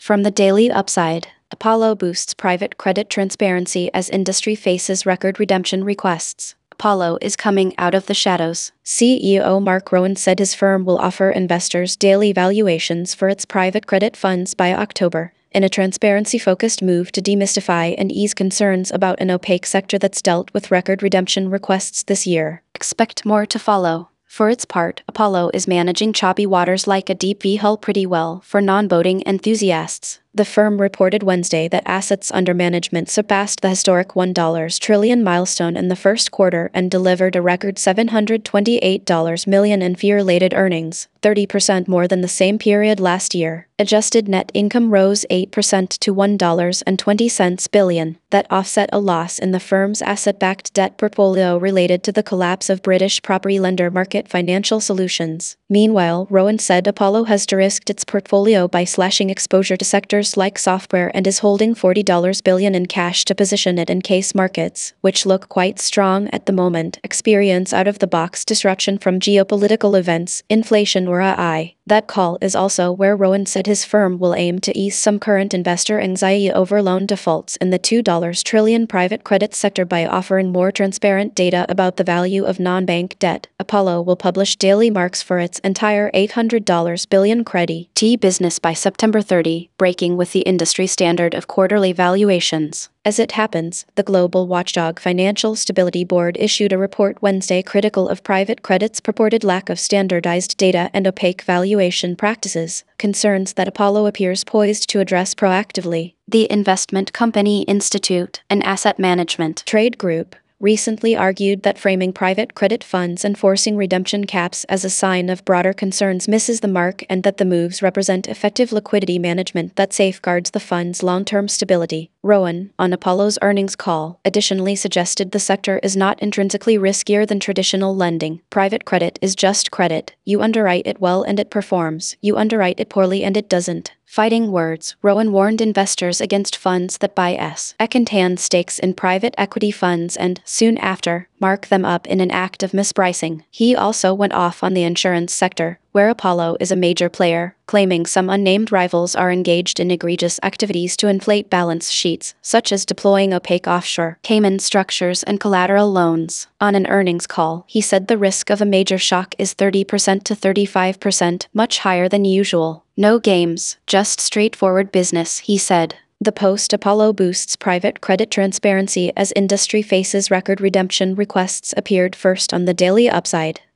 From the Daily Upside, Apollo boosts private credit transparency as industry faces record redemption requests. Apollo is coming out of the shadows. CEO Mark Rowan said his firm will offer investors daily valuations for its private credit funds by October, in a transparency-focused move to demystify and ease concerns about an opaque sector that's dealt with record redemption requests this year. Expect more to follow. For its part, Apollo is managing choppy waters like a deep V hull pretty well for non-boating enthusiasts. The firm reported Wednesday that assets under management surpassed the historic $1 trillion milestone in the first quarter and delivered a record $728 million in fee-related earnings, 30% more than the same period last year. Adjusted net income rose 8% to $1.20 billion. That offset a loss in the firm's asset-backed debt portfolio related to the collapse of British property lender Market Financial Solutions. Meanwhile, Rowan said Apollo has de-risked its portfolio by slashing exposure to sectors like software and is holding $40 billion in cash to position it in case markets, which look quite strong at the moment, experience out-of-the-box disruption from geopolitical events, inflation or AI. That call is also where Rowan said his firm will aim to ease some current investor anxiety over loan defaults in the $2 trillion private credit sector by offering more transparent data about the value of non-bank debt. Apollo will publish daily marks for its entire $800 billion credit business by September 30, breaking with the industry standard of quarterly valuations. As it happens, the global watchdog Financial Stability Board issued a report Wednesday critical of private credit's purported lack of standardized data and opaque valuation practices, concerns that Apollo appears poised to address proactively. The investment company Institute, an asset management trade group, recently argued that framing private credit funds and forcing redemption caps as a sign of broader concerns misses the mark and that the moves represent effective liquidity management that safeguards the fund's long-term stability. Rowan, on Apollo's earnings call, additionally suggested the sector is not intrinsically riskier than traditional lending. Private credit is just credit. You underwrite it well and it performs. You underwrite it poorly and it doesn't. Fighting words, Rowan warned investors against funds that buy second-hand stakes in private equity funds and, soon after, mark them up in an act of mispricing. He also went off on the insurance sector, where Apollo is a major player, claiming some unnamed rivals are engaged in egregious activities to inflate balance sheets, such as deploying opaque offshore Cayman structures and collateral loans. On an earnings call, he said the risk of a major shock is 30% to 35%, much higher than usual. No games, just straightforward business, he said. The post-Apollo boosts private credit transparency as industry faces record redemption requests appeared first on the Daily Upside.